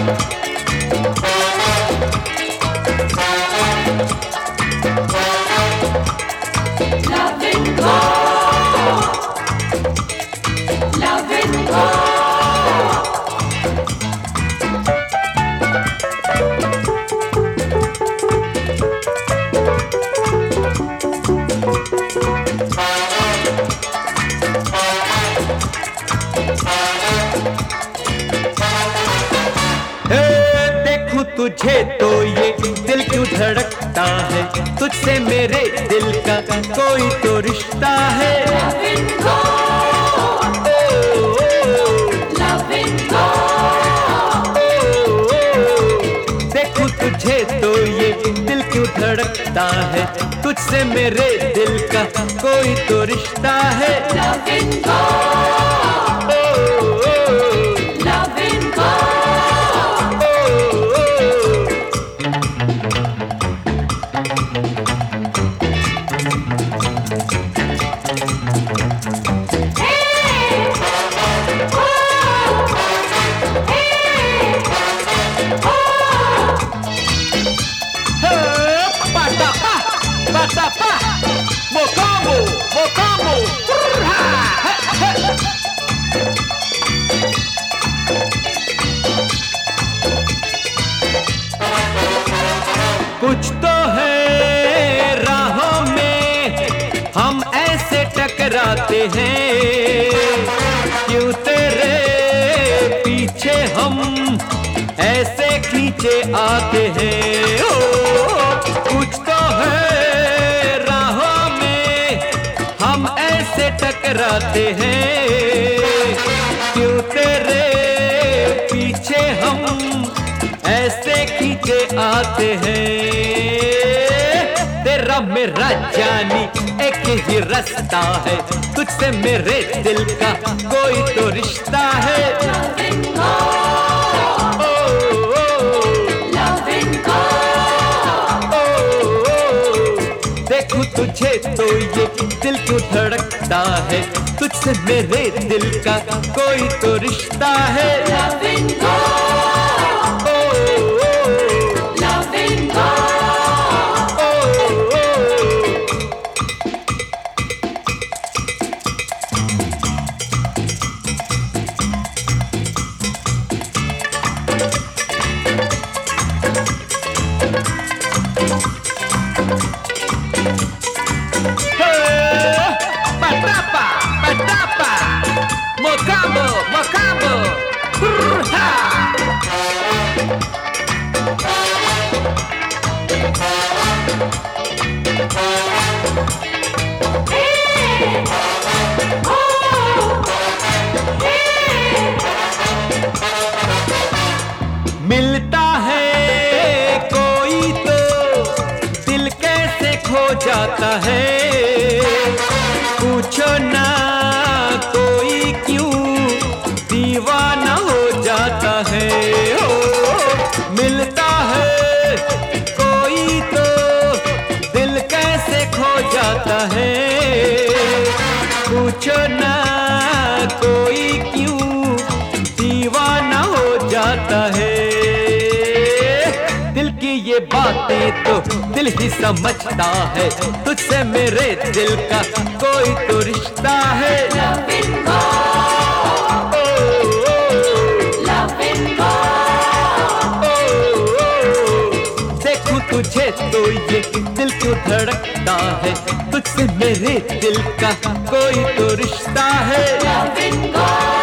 तुझे तो ये दिल क्यों धड़कता है, तुझसे मेरे दिल का कोई तो रिश्ता है। देखूं तुझे तो ये दिल क्यों धड़कता है, तुझसे मेरे दिल का कोई तो रिश्ता है। कुछ तो है राहों में हम ऐसे टकराते हैं, क्यों तेरे पीछे हम ऐसे खींचे आते हैं। कुछ तो है राहों में हम ऐसे टकराते हैं, क्यों तेरे पीछे हम ऐसे खींचे आते हैं। तेरा मेरा जानी एक ही रास्ता है, तुझसे मेरे दिल का कोई तो रिश्ता है। देखूं तुझे तो ये दिल क्यों धड़कता है, तुझसे मेरे दिल का कोई तो रिश्ता है। मिलता है कोई तो दिल कैसे खो जाता है, पूछो ना कोई क्यों दीवाना हो जाता है। मिलता है कोई तो दिल कैसे खो जाता है, पूछो ना कोई क्यों दीवाना हो जाता है। दिल की ये बातें तो दिल ही समझता है, तुझसे मेरे दिल का कोई तो रिश्ता है। देखूं तुझे तो ये दिल क्यों धड़कता है, तुझसे मेरे दिल का कोई तो रिश्ता है।